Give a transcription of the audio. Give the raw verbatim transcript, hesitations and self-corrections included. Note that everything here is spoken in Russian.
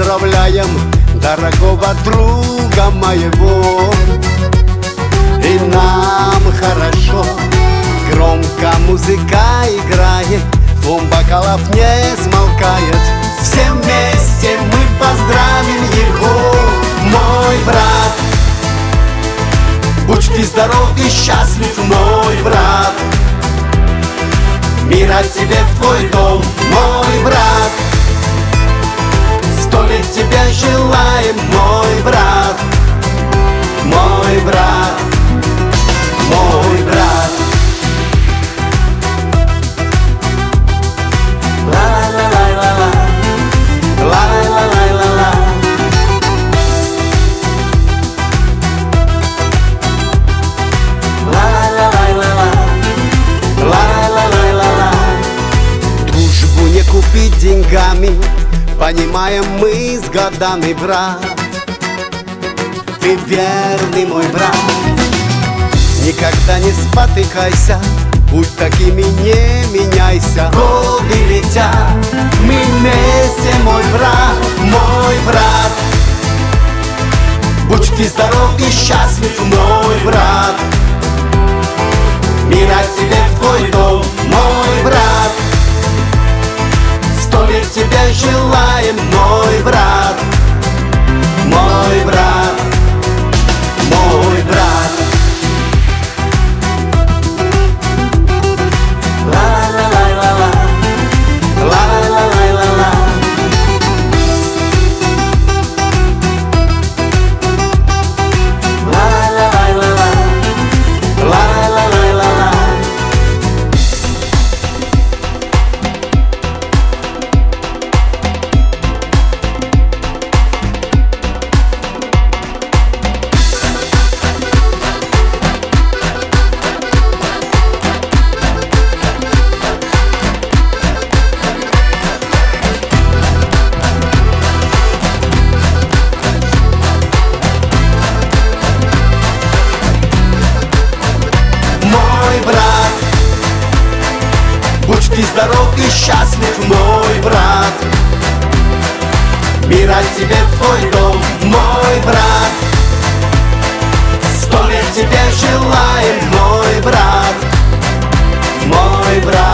поздравляем дорогого друга моего. И нам хорошо, громко музыка играет, звон бокалов не смолкает. Все вместе мы поздравим его, мой брат. Будь ты здоров и счастлив, мой брат. Мира тебе в твой дом, мой брат. Сто лет тебя желаем, мой брат. Мой брат, мой брат. Ла-ла-ла-ла-ла, ла-ла-ла-ла-ла. Дружбу не купить деньгами, понимаем мы с годами, брат. Ты верный, мой брат. Никогда не спотыкайся, будь такими, не меняйся. Годы летят, мы вместе, мой брат, мой брат. Будь ты здоров и счастлив, мой брат. Мира тебе в твой дом, мой брат. Сто лет тебя желаем, мой брат. Мой брат, мой брат. Ла-ла-ла-ла-ла, ла-ла-ла-ла-ла. Ла-ла-ла-ла-ла, ла-ла-ла-ла-ла. Будь ты здоров и счастлив, мой брат. Мира тебе в твой дом, мой брат. Сто лет тебя желаем, мой брат. Мой брат.